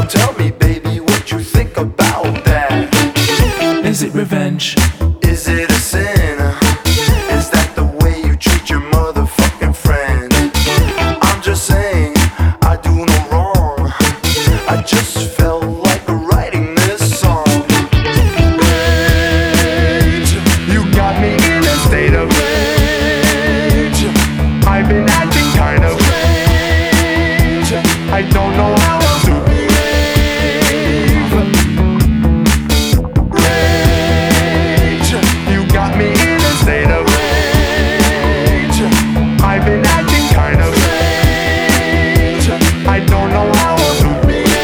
Tell me, baby, what you think about that. Is it revenge? Is it a sin? Is that the way you treat your motherfucking friend? I'm just saying, I do no wrong. I just